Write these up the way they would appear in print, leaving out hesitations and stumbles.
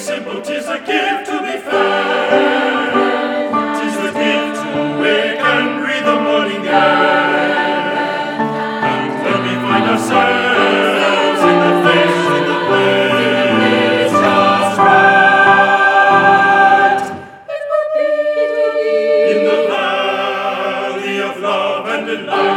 simple, 'tis a gift to be fair. 'Tis the gift to wake and breathe the morning air. And when we find ourselves in the face, in the place just right, it would be in the valley of love and delight.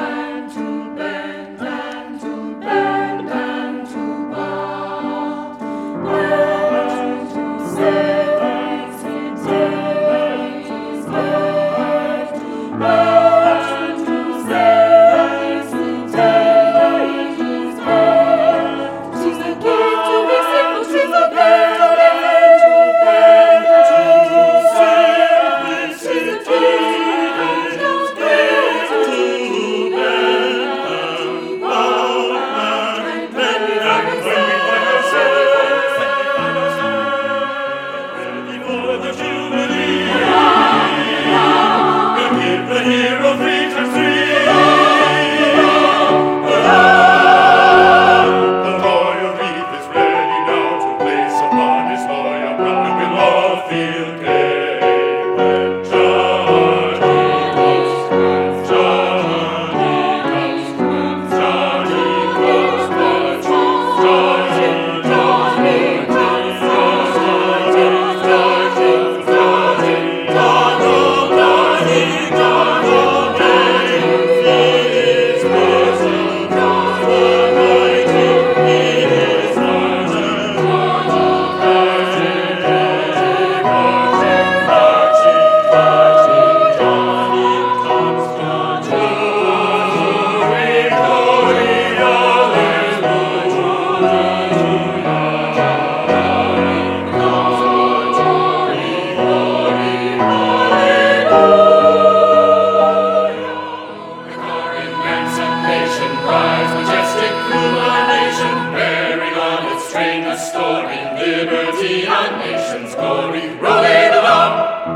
Liberty, our nation's glory, roll it along,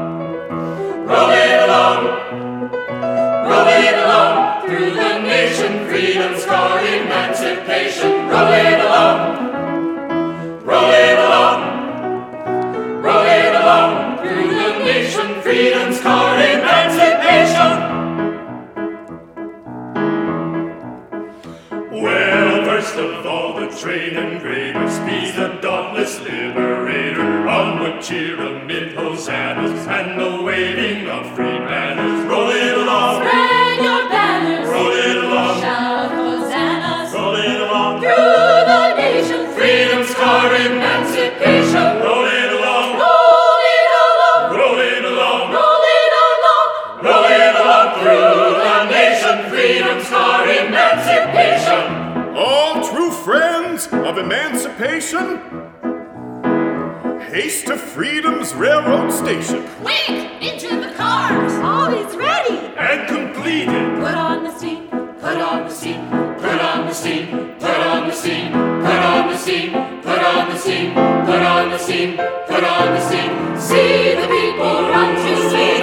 roll it along, roll it along, through the nation, freedom's car, emancipation, roll it along, roll it along, roll it along, through the nation, freedom's car, emancipation. Well, first of all, the train and greater speed, the dauntless liberator, onward cheer amid hosannas and the waving of free banners. Roll it along, spread your banners, roll it along, shout hosannas, roll it along, through the nation, freedom's car, emancipation. Roll it along, roll it along, roll it along, roll it along, roll it along, through the nation, freedom's car, emancipation. All true friends of emancipation, haste to freedom's railroad station. quick, into the cars, all is ready, And completed. put on the steam, Put on the steam, put on the steam, put on the steam, put on the steam, put on the steam, put on the steam, put on the steam. see the people run to see